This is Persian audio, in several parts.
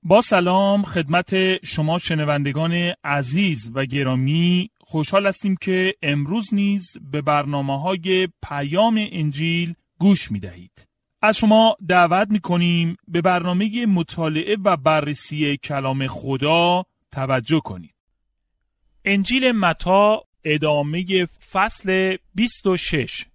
با سلام خدمت شما شنوندگان عزیز و گرامی، خوشحال هستیم که امروز نیز به برنامه‌های پیام انجیل گوش می‌دهید. از شما دعوت می‌کنیم به برنامه مطالعه و بررسی کلام خدا توجه کنید. انجیل متی ادامه فصل 26.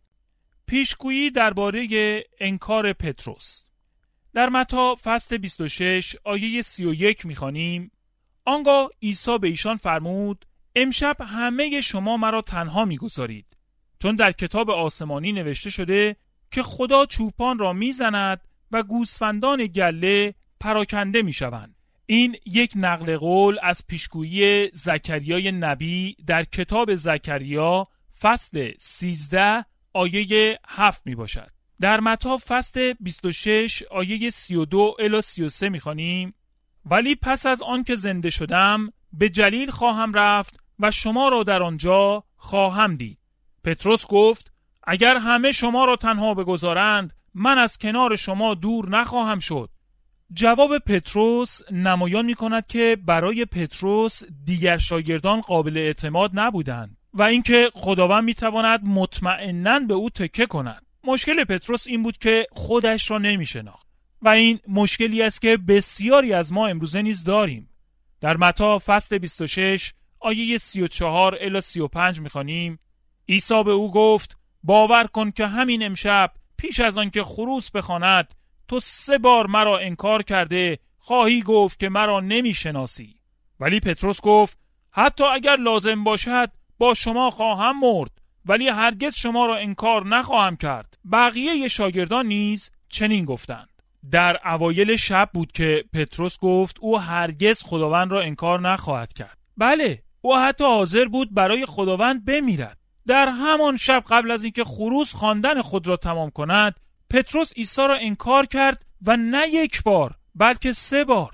پیشگویی درباره انکار پتروس. در متی فصل 26 آیه 31 می‌خوانیم: آنگاه عیسی به ایشان فرمود: امشب همه شما مرا تنها می‌گذارید، چون در کتاب آسمانی نوشته شده که خدا چوپان را می‌زند و گوسفندان گله پراکنده می‌شوند. این یک نقل قول از پیشگویی زکریای نبی در کتاب زکریا فصل 13 آیه 7 میباشد. در متی فصل 26 آیه 32 الی 33 میخوانیم: ولی پس از آن که زنده شدم به جلیل خواهم رفت و شما را در آنجا خواهم دید. پتروس گفت: اگر همه شما را تنها بگذارند من از کنار شما دور نخواهم شد. جواب پتروس نمایان می‌کند که برای پتروس دیگر شاگردان قابل اعتماد نبودند و اینکه خداوند می‌تواند مطمئناً به او تکیه کند. مشکل پتروس این بود که خودش را نمی‌شناخت و این مشکلی است که بسیاری از ما امروزه نیز داریم. در متی فصل 26 آیه 34 الی 35 می‌خوانیم: عیسی به او گفت: باور کن که همین امشب پیش از آن که خروس بخواند تو 3 بار مرا انکار کرده خواهی گفت که مرا نمیشناسی. ولی پتروس گفت: حتی اگر لازم باشد با شما خواهم مرد، ولی هرگز شما را انکار نخواهم کرد. بقیه شاگردان نیز چنین گفتند. در اوایل شب بود که پتروس گفت او هرگز خداوند را انکار نخواهد کرد. بله، او حتی حاضر بود برای خداوند بمیرد. در همان شب قبل از اینکه خروس خواندن خود را تمام کند، پتروس عیسی را انکار کرد و نه 1 بار بلکه 3 بار.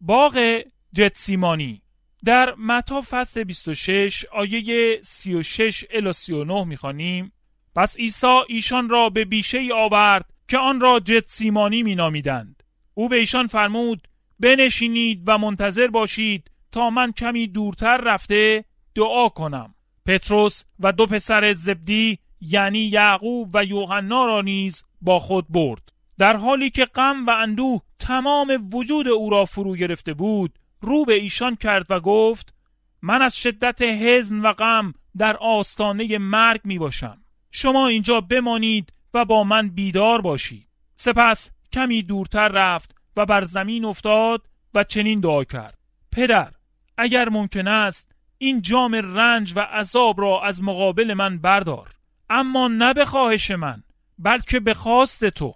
باغ گتسیمانی. در متی فصل 26 آیه 36 الی 39 می‌خوانیم: پس عیسی ایشان را به بیشه‌ای آورد که آن را گتسیمانی می‌نامیدند. او به ایشان فرمود: بنشینید و منتظر باشید تا من کمی دورتر رفته دعا کنم. پتروس و 2 پسر زبدی یعنی یعقوب و یوحنا را نیز با خود برد. در حالی که غم و اندوه تمام وجود او را فرو گرفته بود، رو به ایشان کرد و گفت: من از شدت حزن و غم در آستانه مرگ می باشم. شما اینجا بمانید و با من بیدار باشید. سپس کمی دورتر رفت و بر زمین افتاد و چنین دعا کرد: پدر، اگر ممکن است این جام رنج و عذاب را از مقابل من بردار، اما نه به خواهش من بلکه به خواست تو.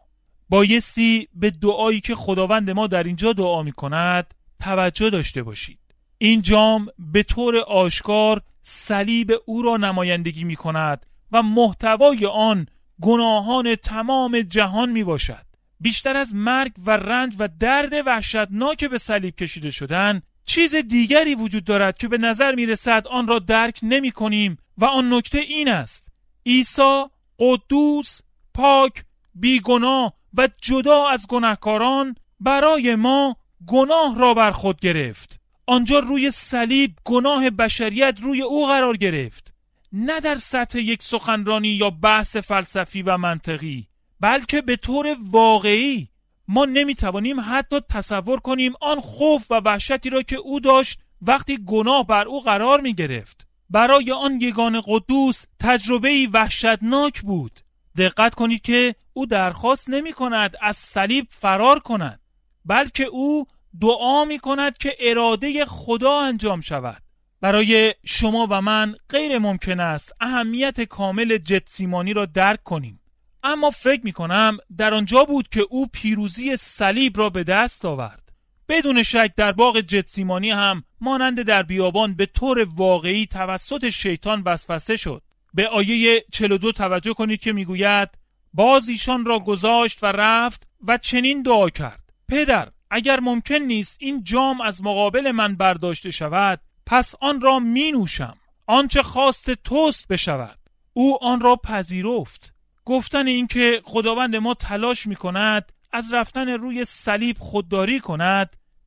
بایستی به دعایی که خداوند ما در اینجا دعا می کند توجه داشته باشید. این جام به طور آشکار صلیب او را نمایندگی می کند و محتوای آن گناهان تمام جهان می باشد. بیشتر از مرگ و رنج و درد وحشتناک به صلیب کشیده شدن، چیز دیگری وجود دارد که به نظر می رسد آن را درک نمی کنیم و آن نکته این است: عیسی قدوس، پاک، بیگناه و جدا از گناهکاران برای ما گناه را بر خود گرفت. آنجا روی صلیب گناه بشریت روی او قرار گرفت، نه در سطح یک سخنرانی یا بحث فلسفی و منطقی، بلکه به طور واقعی. ما نمیتوانیم حتی تصور کنیم آن خوف و وحشتی را که او داشت وقتی گناه بر او قرار می گرفت. برای آن یگانه قدوس تجربه‌ای وحشتناک بود. دقت کنید که او درخواست نمی کند از صلیب فرار کند، بلکه او دعا می کند که اراده خدا انجام شود. برای شما و من غیر ممکن است اهمیت کامل گتسیمانی را درک کنیم، اما فکر می کنم در آنجا بود که او پیروزی صلیب را به دست آورد. بدون شک در باغ گتسیمانی هم مانند در بیابان به طور واقعی توسط شیطان وسوسه شد. به آیه 42 توجه کنید که میگوید: باز ایشان را گذاشت و رفت و چنین دعا کرد: پدر، اگر ممکن نیست این جام از مقابل من برداشته شود، پس آن را می نوشم. آنچه خواست توست بشود. او آن را پذیرفت. گفتن این که خداوند ما تلاش می کند از رفتن روی صلیب خودداری کند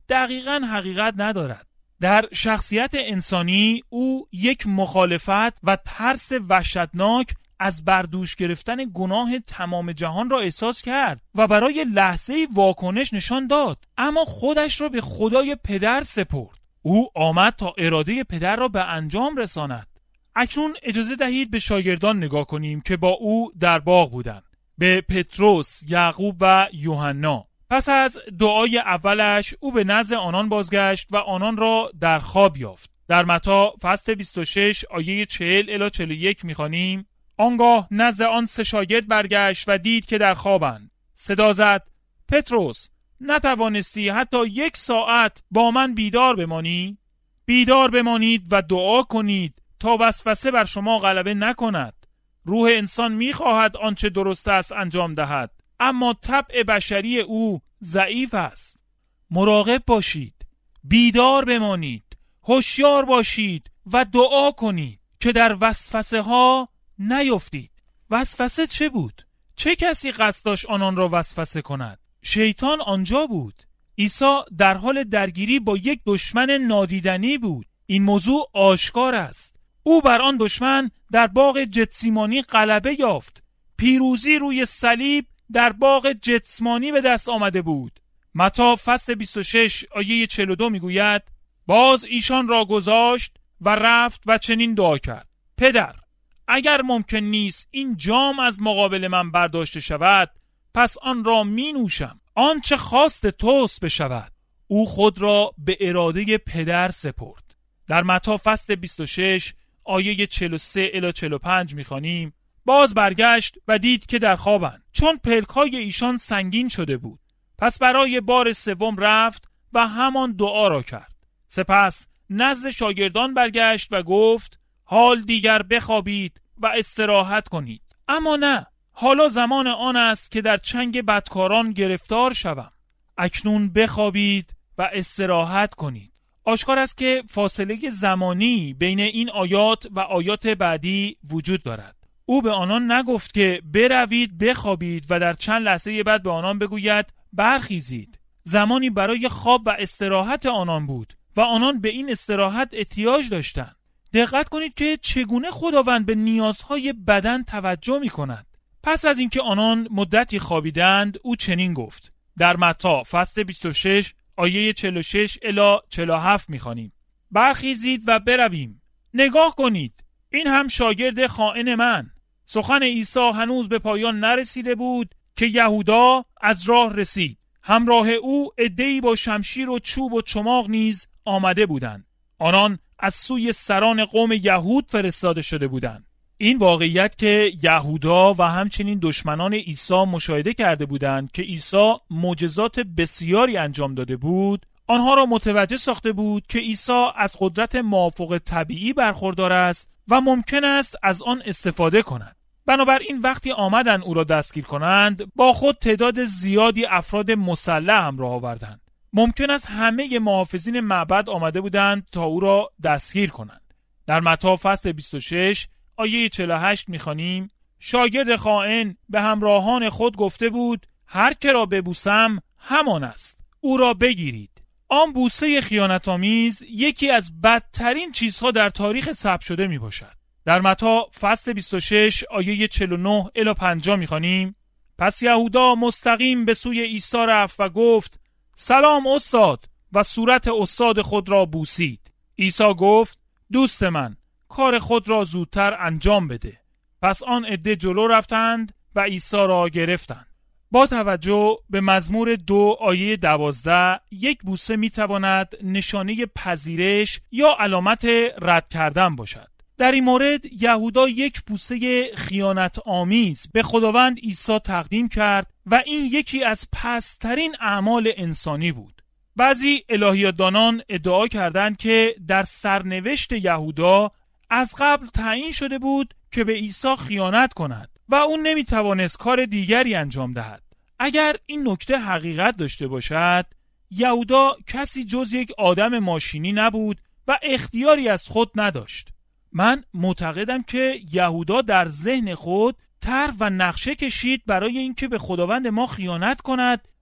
دقیقاً حقیقت ندارد. در شخصیت انسانی او یک مخالفت و ترس وحشتناک از بردوش گرفتن گناه تمام جهان را احساس کرد و برای لحظه‌ای واکنش نشان داد، اما خودش را به خدای پدر سپرد. او آمد تا اراده پدر را به انجام رساند. اکنون اجازه دهید به شاگردان نگاه کنیم که با او در باغ بودند، به پتروس، یعقوب و یوحنا. پس از دعای اولش او به نزد آنان بازگشت و آنان را در خواب یافت. در متی فصل 26 آیه 40 الی 41 می‌خوانیم: آنگاه نزد آن 3 شاگرد برگشت و دید که در خوابند. صدا زد: پتروس، نتوانستی حتی 1 ساعت با من بیدار بمانی؟ بیدار بمانید و دعا کنید تا وسوسه بر شما غلبه نکند. روح انسان می‌خواهد آنچه درست است انجام دهد، اما طبع بشری او ضعیف است. مراقب باشید، بیدار بمانید، هوشیار باشید و دعا کنید که در وسوسه ها نیفتید. وسوسه چه بود؟ چه کسی قصد داشت آنان را وسوسه کند؟ شیطان آنجا بود. عیسی در حال درگیری با یک دشمن نادیدنی بود. این موضوع آشکار است. او بر آن دشمن در باغ جتسیمانی غلبه یافت. پیروزی روی صلیب در باغ جتسیمانی به دست آمده بود. متی فصل 26 آیه 42 میگوید: باز ایشان را گذاشت و رفت و چنین دعا کرد: پدر، اگر ممکن نیست این جام از مقابل من برداشته شود، پس آن را می نوشم، آنچه خواست توست بشود. او خود را به اراده پدر سپرد. در متی فصل 26 آیه 43 الی 45 میخوانیم: باز برگشت و دید که در خوابند، چون پلک‌های ایشان سنگین شده بود. پس برای بار 3 رفت و همان دعا را کرد. سپس نزد شاگردان برگشت و گفت: حال دیگر بخوابید و استراحت کنید. اما نه، حالا زمان آن است که در چنگ بدکاران گرفتار شوم. اکنون بخوابید و استراحت کنید. آشکار است که فاصله زمانی بین این آیات و آیات بعدی وجود دارد. او به آنان نگفت که بروید بخوابید و در چند لحظه بعد به آنان بگوید برخیزید. زمانی برای خواب و استراحت آنان بود و آنان به این استراحت احتیاج داشتند. دقت کنید که چگونه خداوند به نیازهای بدن توجه می کند. پس از اینکه آنان مدتی خوابیدند، او چنین گفت. در متی فصل 26 آیه 46 الی 47 می‌خوانیم: برخیزید و برویم. نگاه کنید، این هم شاگرد خائن من. سخن عیسی هنوز به پایان نرسیده بود که یهودا از راه رسید. همراه او عده‌ای با شمشیر و چوب و چماق نیز آمده بودند. آنان از سوی سران قوم یهود فرستاده شده بودند. این واقعیت که یهودا و همچنین دشمنان عیسی مشاهده کرده بودند که عیسی معجزات بسیاری انجام داده بود، آنها را متوجه ساخته بود که عیسی از قدرت مافوق طبیعی برخوردار است و ممکن است از آن استفاده کنند. بنابراین وقتی آمدند او را دستگیر کنند، با خود تعداد زیادی افراد مسلح همراه آوردند. ممکن است همه محافظین معبد آمده بودند تا او را دستگیر کنند. در متی فصل 26 آیه 48 می‌خوانیم: شاگرد خائن به همراهان خود گفته بود: هر که را ببوسم همان است، او را بگیرید. آن بوسه خیانت‌آمیز یکی از بدترین چیزها در تاریخ ثبت شده میباشد. در متی فصل 26 آیه 49 الی 50 می‌خوانیم: پس یهودا مستقیم به سوی عیسی رفت و گفت: سلام استاد، و صورت استاد خود را بوسید. عیسی گفت: دوست من، کار خود را زودتر انجام بده. پس آن عده جلو رفتند و عیسی را گرفتند. با توجه به مزمور 2 آیه 12 یک بوسه میتواند نشانه پذیرش یا علامت رد کردن باشد. در این مورد یهودا یک بوسه خیانت آمیز به خداوند عیسی تقدیم کرد و این یکی از پست‌ترین اعمال انسانی بود. بعضی الهیاتدانان ادعا کردند که در سرنوشت یهودا از قبل تعیین شده بود که به عیسی خیانت کند و اون نمیتوانست کار دیگری انجام دهد. اگر این نکته حقیقت داشته باشد، یهودا کسی جز یک آدم ماشینی نبود و اختیاری از خود نداشت. من معتقدم که یهودا در ذهن خود طرح و نقشه کشید برای اینکه به خداوند ما خیانت کند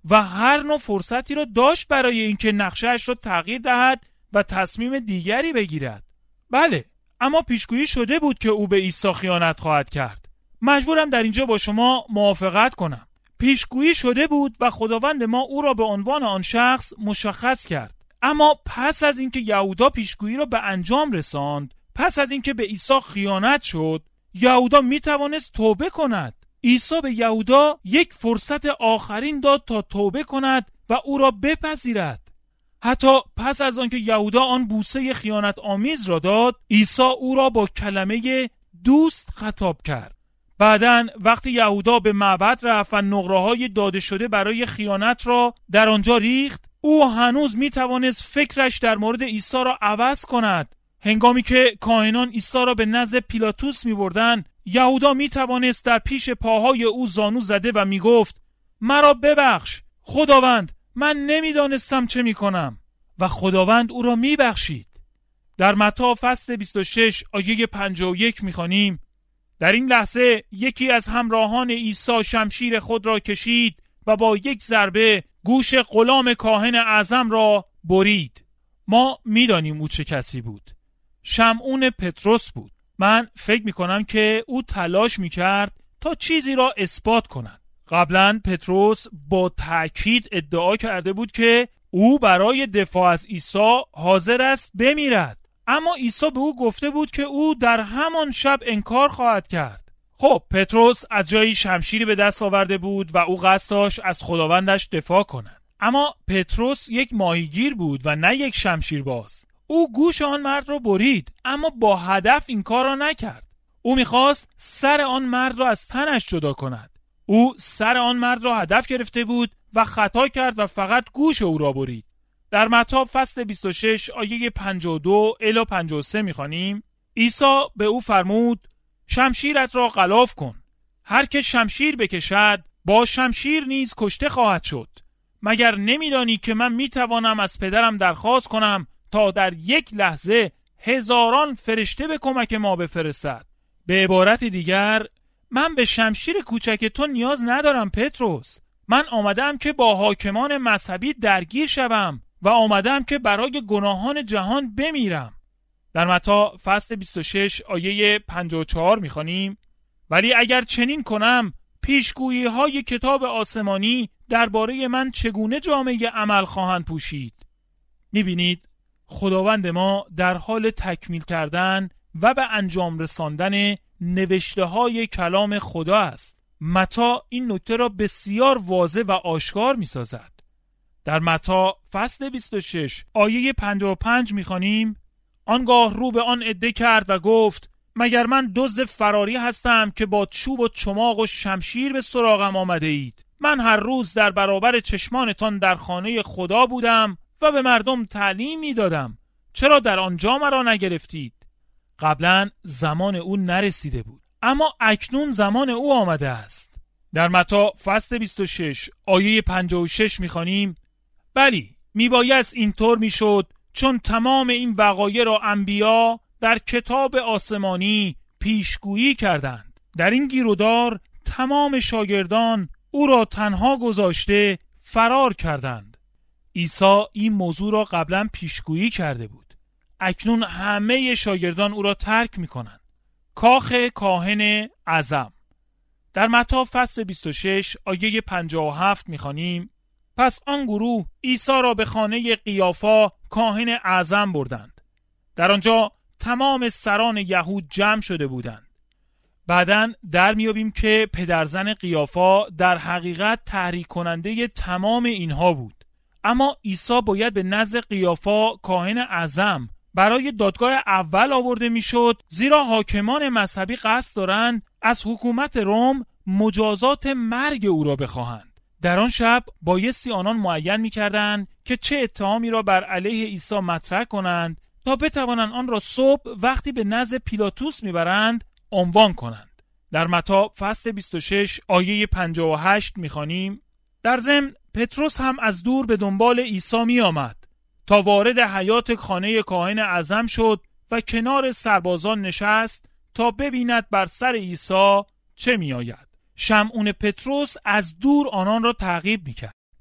و هر نوع فرصتی را داشت برای اینکه نقشه‌اش را تغییر دهد و تصمیم دیگری بگیرد. بله، اما پیشگویی شده بود که او به عیسی خیانت خواهد کرد. مجبورم در اینجا با شما موافقت کنم. پیشگویی شده بود و خداوند ما او را به عنوان آن شخص مشخص کرد. اما پس از اینکه یهودا پیشگویی را به انجام رساند، پس از اینکه به عیسی خیانت شد، یهودا می توانست توبه کند. عیسی به یهودا یک فرصت آخرین داد تا توبه کند و او را بپذیرد. حتی پس از آنکه یهودا آن بوسه خیانت آمیز را داد، عیسی او را با کلمه دوست خطاب کرد. بعداً وقتی یهودا به معبد رفت و نقره‌های داده شده برای خیانت را در آنجا ریخت، او هنوز می توانست فکرش در مورد عیسی را عوض کند. هنگامی که کاهنان عیسی را به نزد پیلاطوس می بردن، یهودا می توانست در پیش پاهای او زانو زده و می گفت: مرا ببخش خداوند، من نمیدانستم چه می کنم. و خداوند او را می بخشید. در متی فصل 26 آیه 51 می خوانیم: در این لحظه یکی از همراهان عیسی شمشیر خود را کشید و با یک ضربه گوش غلام کاهن اعظم را برید. ما میدانیم او چه کسی بود. شمعون پطرس بود. من فکر میکنم که او تلاش میکرد تا چیزی را اثبات کند. قبلا پطرس با تأکید ادعا کرده بود که او برای دفاع از عیسی حاضر است بمیرد. اما عیسی به او گفته بود که او در همان شب انکار خواهد کرد. خب پطرس از جایی شمشیری به دست آورده بود و او قصد داشت از خداوندش دفاع کند. اما پطرس یک ماهیگیر بود و نه یک شمشیرباز. او گوش آن مرد را برید، اما با هدف این کار را نکرد. او می‌خواست سر آن مرد را از تنش جدا کند. او سر آن مرد را هدف گرفته بود و خطا کرد و فقط گوش او را برید. در متی فصل 26 آیه 52 الی 53 می‌خوانیم: عیسی به او فرمود: شمشیرت را غلاف کن. هر که شمشیر بکشد با شمشیر نیز کشته خواهد شد. مگر نمی‌دانی که من می‌توانم از پدرم درخواست کنم تا در یک لحظه هزاران فرشته به کمک ما بفرستد؟ به عبارت دیگر، من به شمشیر کوچک تو نیاز ندارم پطرس. من آمدم که با حاکمان مذهبی درگیر شوم و آمدم که برای گناهان جهان بمیرم. در متی فصل 26 آیه 54 میخوانیم: ولی اگر چنین کنم، پیشگویی های کتاب آسمانی درباره من چگونه جامه عمل خواهند پوشید؟ میبینید خداوند ما در حال تکمیل کردن و به انجام رساندن نوشته های کلام خدا است. متی این نکته را بسیار واضح و آشکار میسازد. در متی فصل 26 آیه 55 میخوانیم: آنگاه رو به آن عده کرد و گفت: مگر من دزد فراری هستم که با چوب و چماق و شمشیر به سراغم آمده اید؟ من هر روز در برابر چشمانتان در خانه خدا بودم و به مردم تعلیم میدادم. چرا در آنجا مرا نگرفتید؟ قبلا زمان او نرسیده بود، اما اکنون زمان او آمده است. در متی فصل 26 آیه 56 میخوانیم: بلی میبایست اینطور میشد، چون تمام این وقایع را انبیا در کتاب آسمانی پیشگویی کردند. در این گیرودار تمام شاگردان او را تنها گذاشته فرار کردند. عیسی این موضوع را قبلا پیشگویی کرده بود. اکنون همه شاگردان او را ترک میکنند. کاخ کاهن اعظم. در متی فصل 26 آیه 57 میخوانیم: پس آن گروه عیسی را به خانه قیافا کاهن اعظم بردند. در آنجا تمام سران یهود جمع شده بودند. بعداً در میابیم که پدرزن قیافا در حقیقت تحریک کننده تمام اینها بود. اما عیسی باید به نزد قیافا کاهن اعظم برای دادگاه اول آورده میشد، زیرا حاکمان مذهبی قصد دارند از حکومت روم مجازات مرگ او را بخواهند. در آن شب بایستی آنان معین می‌کردند که چه اتهامی را بر علیه عیسی مطرح کنند تا بتوانند آن را صبح وقتی به نزد پیلاطوس میبرند عنوان کنند. در متی فصل 26 آیه 58 می‌خوانیم: در ضمن پطرس هم از دور به دنبال عیسی می‌آمد تا وارد حیاط خانه کاهن اعظم شد و کنار سربازان نشست تا ببیند بر سر عیسی چه می‌آید. شمعون پطرس از دور آنان را تعقیب می‌کرد.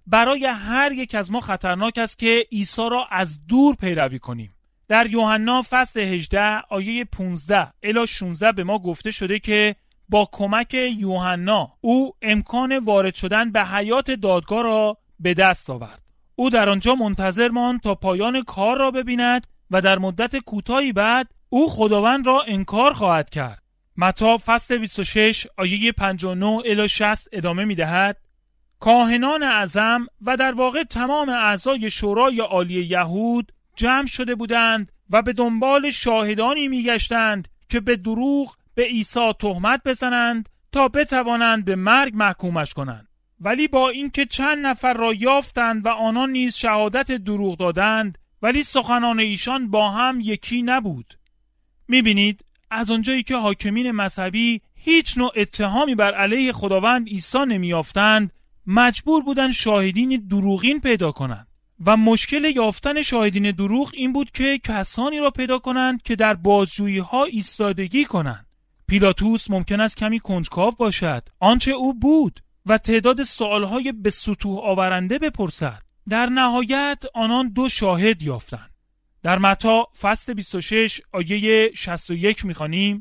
برای هر یک از ما خطرناک است که عیسی را از دور پیروی کنیم. در یوحنا فصل 18 آیه 15 الی 16 به ما گفته شده که با کمک یوحنا او امکان وارد شدن به حیات دادگاه را به دست آورد. او در آنجا منتظر ماند تا پایان کار را ببیند و در مدت کوتاهی بعد او خداوند را انکار خواهد کرد. متی فصل 26 آیه 59 الی 60 ادامه می‌دهد: کاهنان اعظم و در واقع تمام اعضای شورای عالی یهود جمع شده بودند و به دنبال شاهدانی می‌گشتند که به دروغ به عیسی تهمت بزنند تا بتوانند به مرگ محکومش کنند. ولی با اینکه چند نفر را یافتند و آنان نیز شهادت دروغ دادند، ولی سخنان ایشان با هم یکی نبود. می‌بینید از آنجایی که حاکمین مذهبی هیچ نوع اتهامی بر علیه خداوند عیسی نمی‌یافتند، مجبور بودند شاهدین دروغین پیدا کنند و مشکل یافتن شاهدین دروغ این بود که کسانی را پیدا کنند که در بازجویی‌ها ایستادگی کنند. پیلاتوس ممکن است کمی کنجکاو باشد آنچه او بود و تعداد سوالهای به سطوح آورنده بپرسد. در نهایت آنان 2 شاهد یافتند. در متی فصل 26 آیه 61 می‌خوانیم: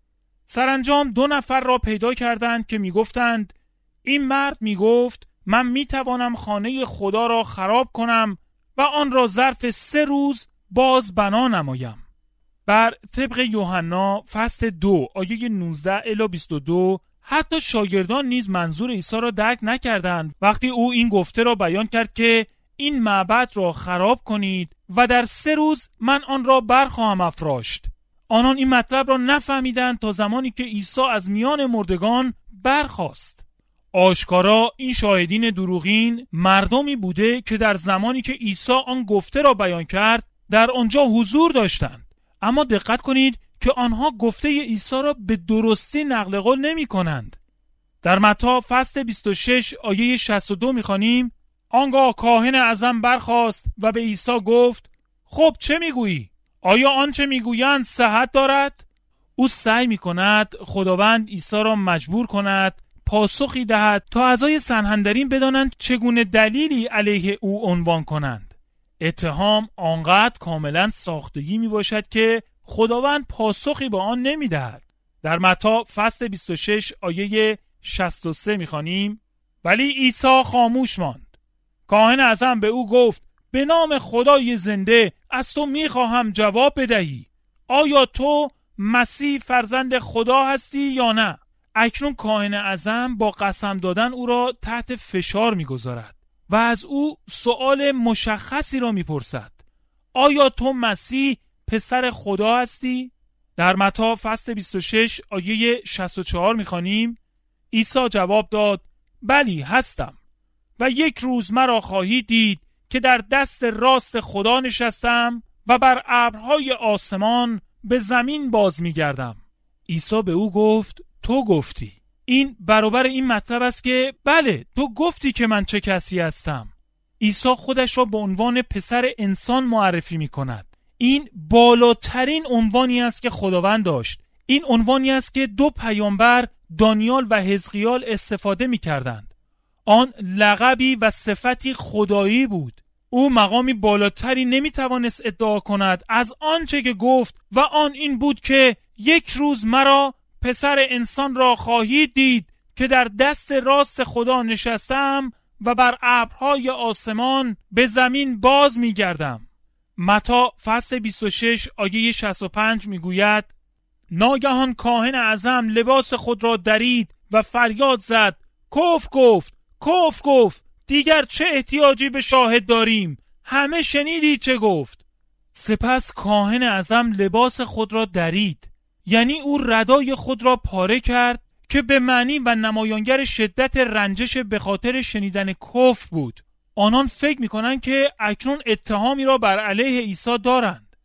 سرانجام 2 نفر را پیدا کردند که می‌گفتند این مرد می‌گفت من می‌توانم خانه خدا را خراب کنم و آن را ظرف 3 روز باز بنا نمایم. بر طبق یوحنا فصل 2 آیه 19 الی 22 حتی شاگردان نیز منظور عیسی را درک نکردند وقتی او این گفته را بیان کرد که این معبد را خراب کنید و در 3 روز من آن را برخواهم افراشت. آنان این مطلب را نفهمیدند تا زمانی که عیسی از میان مردگان برخاست. آشکارا این شاهدین دروغین مردمی بوده که در زمانی که عیسی آن گفته را بیان کرد در آنجا حضور داشتند، اما دقت کنید که آنها گفته عیسی را به درستی نقل قول نمی کنند. در متی فصل 26 آیه 62 می‌خوانیم: آنگاه کاهن اعظم برخاست و به عیسی گفت خب چه میگویی؟ آیا آنچه میگویند صحت دارد؟ او سعی میکند خداوند عیسی را مجبور کند پاسخی دهد تا اعضای سنهدرین بدانند چگونه دلیلی علیه او عنوان کنند. اتهام آنقدر کاملا ساختگی میباشد که خداوند پاسخی به آن نمیدهد. در متی فصل 26 آیه 63 میخوانیم: ولی عیسی خاموش ماند. کاهن اعظم به او گفت به نام خدای زنده از تو میخواهم جواب بدهی. آیا تو مسیح فرزند خدا هستی یا نه؟ اکنون کاهن اعظم با قسم دادن او را تحت فشار میگذارد و از او سؤال مشخصی را میپرسد: آیا تو مسیح پسر خدا هستی؟ در متی فصل 26 آیه 64 میخوانیم: عیسی جواب داد بلی هستم و 1 روز مرا خواهی دید که در دست راست خدا نشستم و بر ابرهای آسمان به زمین باز میگردم. عیسی به او گفت تو گفتی. این برابر این مطلب است که بله تو گفتی که من چه کسی هستم. عیسی خودش را به عنوان پسر انسان معرفی می کند. این بالاترین عنوانی است که خداوند داشت. این عنوانی است که 2 پیامبر دانیال و حزقیال استفاده می کردند. آن لقبی و صفتی خدایی بود. او مقامی بالاتری نمی توانست ادعا کند از آنچه که گفت و آن این بود که 1 روز مرا پسر انسان را خواهید دید که در دست راست خدا نشستم و بر ابرهای آسمان به زمین باز می گردم. متی فصل 26 آیه 65 می گوید: ناگهان کاهن اعظم لباس خود را درید و فریاد زد: کفر گفت، کفر گفت، دیگر چه احتیاجی به شاهد داریم؟ همه شنیدید چه گفت. سپس کاهن اعظم لباس خود را درید، یعنی او ردای خود را پاره کرد که به معنی و نمایانگر شدت رنجش به خاطر شنیدن کفر بود. آنان فکر می‌کنند که اکنون اتهامی را بر علیه عیسی دارند.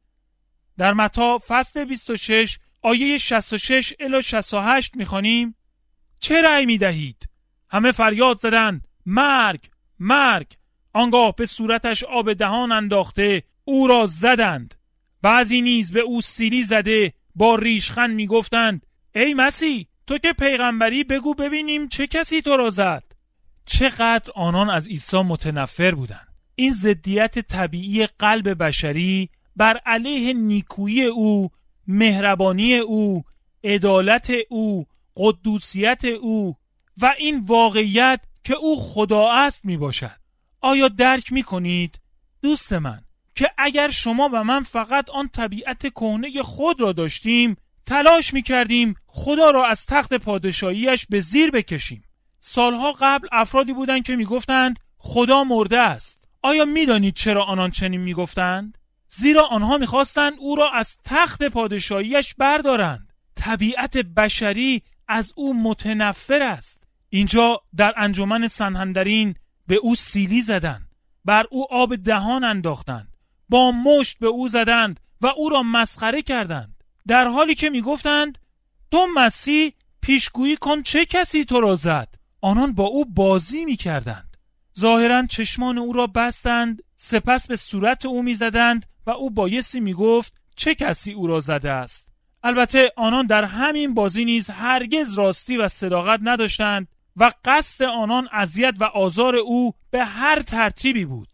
در متی فصل 26 آیه 66 الی 68 می‌خوانیم: چه رأی می‌دهید؟ همه فریاد زدند: مرگ، مرگ. آنگاه به صورتش آب دهان انداخته او را زدند. بعضی نیز به او سیلی زده با ریشخند میگفتند: ای مسیح تو که پیغمبری بگو ببینیم چه کسی تو را زد. چقدر آنان از عیسی متنفر بودند. این ضدیت طبیعی قلب بشری بر علیه نیکویی او، مهربانی او، عدالت او، قدوسیت او و این واقعیت که او خدا است می باشد. آیا درک می کنید دوست من که اگر شما و من فقط آن طبیعت کهنه خود را داشتیم، تلاش می کردیم خدا را از تخت پادشاهیش به زیر بکشیم. سالها قبل افرادی بودند که می گفتند خدا مرده است. آیا می دانید چرا آنان چنین می گفتند؟ زیرا آنها می خواستند او را از تخت پادشاهیش بردارند. طبیعت بشری از او متنفر است. اینجا در انجمن سنهندرین به او سیلی زدند، بر او آب دهان انداختند، با مشت به او زدند و او را مسخره کردند، در حالی که می گفتند تو مسیح پیشگویی کن چه کسی تو را زد. آنان با او بازی می کردند. ظاهراً چشمان او را بستند، سپس به صورت او می زدند و او بایستی می گفت چه کسی او را زده است. البته آنان در همین بازی نیز هرگز راستی و صداقت نداشتند و قصد آنان اذیت و آزار او به هر ترتیبی بود.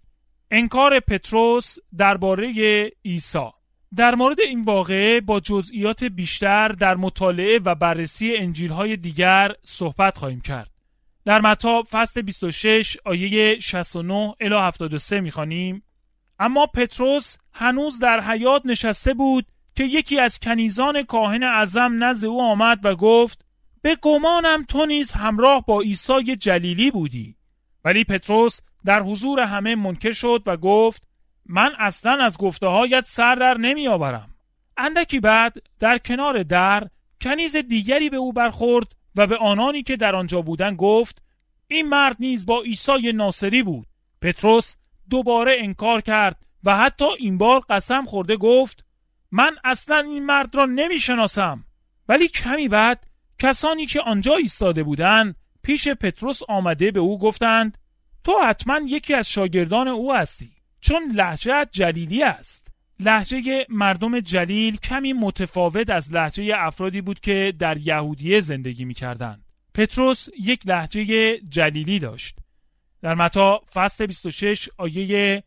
انکار پتروس درباره عیسی. در مورد این واقعه با جزئیات بیشتر در مطالعه و بررسی انجیل‌های دیگر صحبت خواهیم کرد. در متی فصل 26 آیه 69 الی 73 می‌خوانیم: اما پتروس هنوز در حیاط نشسته بود که یکی از کنیزان کاهن اعظم نزد او آمد و گفت به گمانم تو نیز همراه با عیسی جلیلی بودی. ولی پتروس در حضور همه منکر شد و گفت من اصلا از گفته‌هایت سر در نمی آورم. اندکی بعد در کنار در کنیز دیگری به او برخورد و به آنانی که در آنجا بودند گفت این مرد نیز با عیسی ناصری بود. پتروس دوباره انکار کرد و حتی این بار قسم خورده گفت من اصلا این مرد را نمی شناسم. ولی کمی بعد کسانی که آنجا ایستاده بودند پیش پتروس آمده به او گفتند تو حتما یکی از شاگردان او هستی، چون لهجه‌ات جلیلی است. لهجه مردم جلیل کمی متفاوت از لهجه افرادی بود که در یهودیه زندگی می‌کردند. پتروس یک لهجه جلیلی داشت. در متی فصل 26 آیه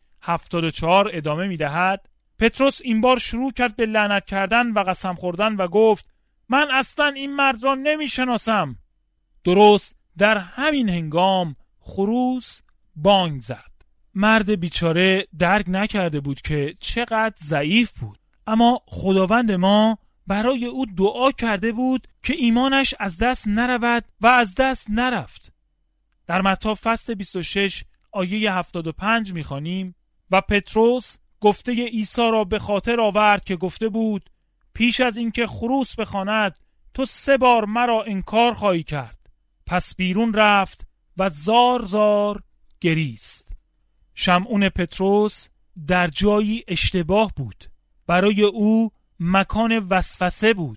74 ادامه می‌دهد: پتروس این بار شروع کرد به لعنت کردن و قسم خوردن و گفت من اصلا این مرد را نمی‌شناسم. درست در همین هنگام خروس بانگ زد. مرد بیچاره درک نکرده بود که چقدر ضعیف بود، اما خداوند ما برای او دعا کرده بود که ایمانش از دست نرود و از دست نرفت. در متی فصل 26 آیه 75 می‌خوانیم و پتروس گفته عیسی را به خاطر آورد که گفته بود پیش از اینکه خروس بخواند تو 3 بار مرا انکار خواهی کرد. پس بیرون رفت و زار زار گریست. شمعون پتروس در جایی اشتباه بود. برای او مکان وسوسه بود.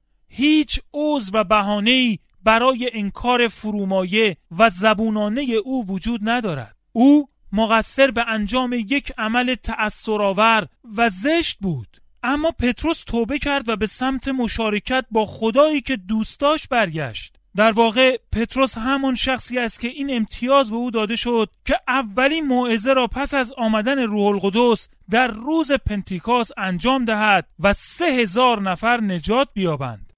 هیچ عذر و بهانه‌ای برای انکار فرومایه و زبونانه او وجود ندارد. او مقصر به انجام یک عمل تأثرآور و زشت بود. اما پتروس توبه کرد و به سمت مشارکت با خدایی که دوست داشت برگشت. در واقع پتروس همون شخصی است که این امتیاز به او داده شد که اولین موعظه را پس از آمدن روح القدس در روز پنتیکاست انجام دهد و 3000 نفر نجات بیابند.